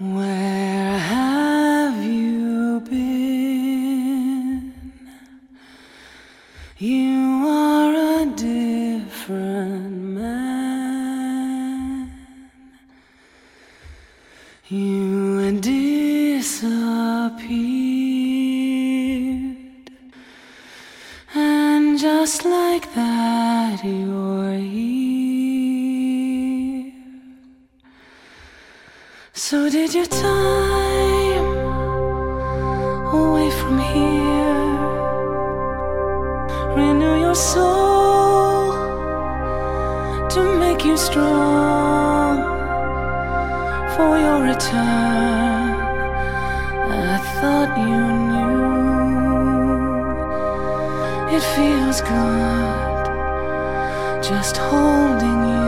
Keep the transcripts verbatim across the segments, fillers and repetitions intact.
Where have you been? You are a different man. You disappeared, and just like that you're here. So did your time away from here renew your soul to make you strong for your return? I thought you knew. It feels good just holding you.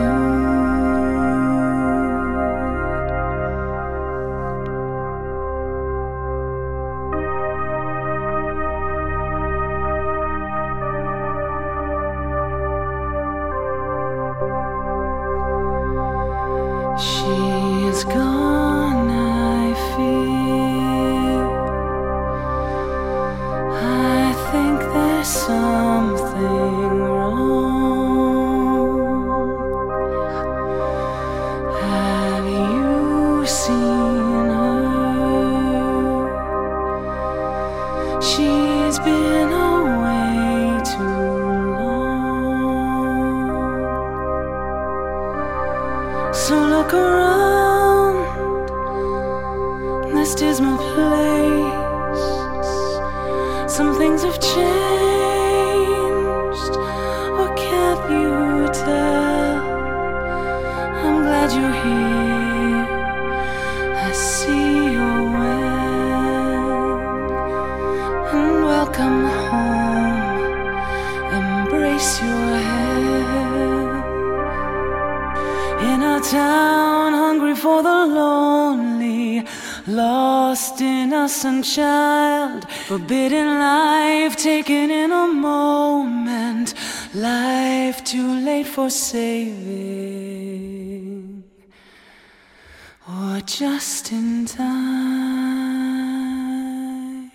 She is gone, I fear. I think there's something wrong. Have you seen her? She's been away too long. So look around this dismal place. Some things have changed, or can't you tell? I'm glad you're here. I see you're well, and welcome home. Embrace your head. In a town hungry for the lonely, lost innocent child, forbidden life taken in a moment, life too late for saving, or just in time.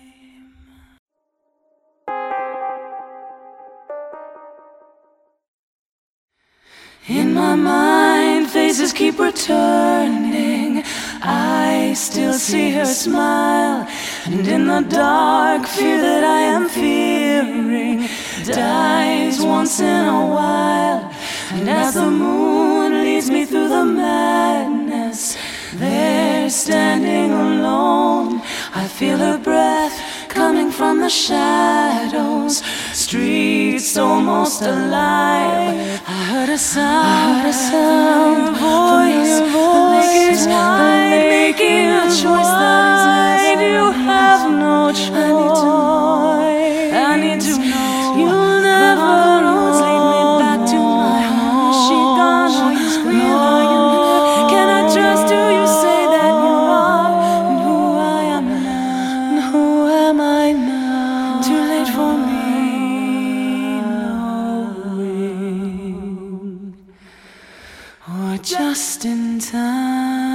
In my mind, faces keep returning. I still see her smile, and in the dark, fear that I am fearing dies once in a while. And as the moon leads me through the madness, there standing alone, I feel her breath coming from the shadows, streets almost alive. I heard a sound, a sound, voice, voice, making a choice that you have no choice. I need to know, you'll never roads lead me back to my home. She gone, are you screaming? Are you here? Can I trust you? You say that you are, and who I am now, and who am I now? Too late for me. Or just in time.